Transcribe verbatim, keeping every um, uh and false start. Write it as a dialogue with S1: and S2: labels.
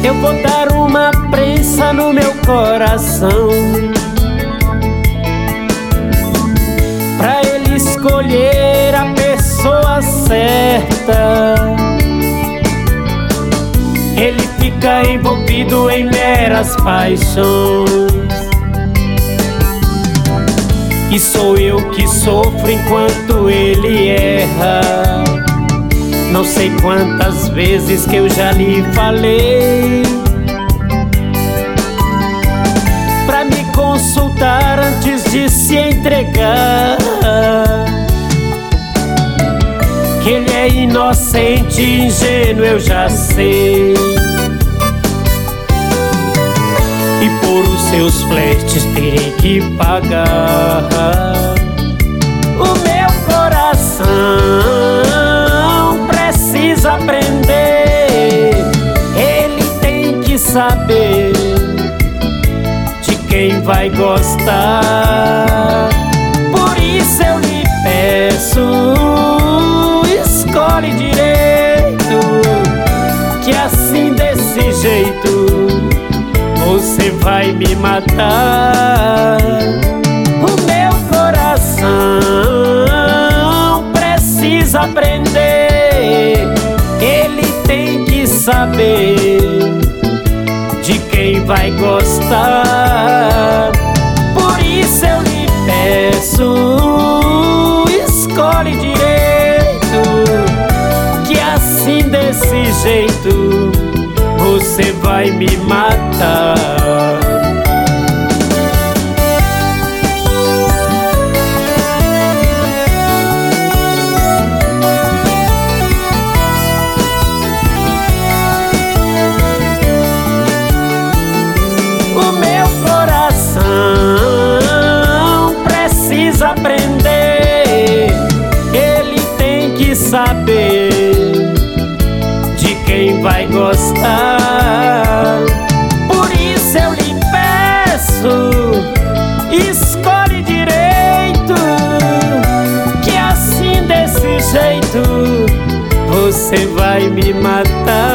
S1: Eu vou dar uma prensa no meu coração pra ele escolher a pessoa certa. Ele fica envolvido em meras paixões e sou eu que sofro enquanto ele erra. Não sei quantas vezes que eu já lhe falei pra me consultar antes de se entregar, que ele é inocente e ingênuo, eu já sei. E por os seus flertes terei que pagar. O meu coração precisa aprender, ele tem que saber de quem vai gostar. Por isso eu lhe peço, escolhe direito, que assim desse jeito você vai me matar. O meu coração precisa aprender, ele tem que saber de quem vai gostar. Por isso eu lhe peço, escolhe direito, que assim desse jeito você vai me matar. O meu coração precisa aprender, ele tem que saber de quem vai gostar. Por isso eu lhe peço, escolhe direito, que assim desse jeito você vai me matar.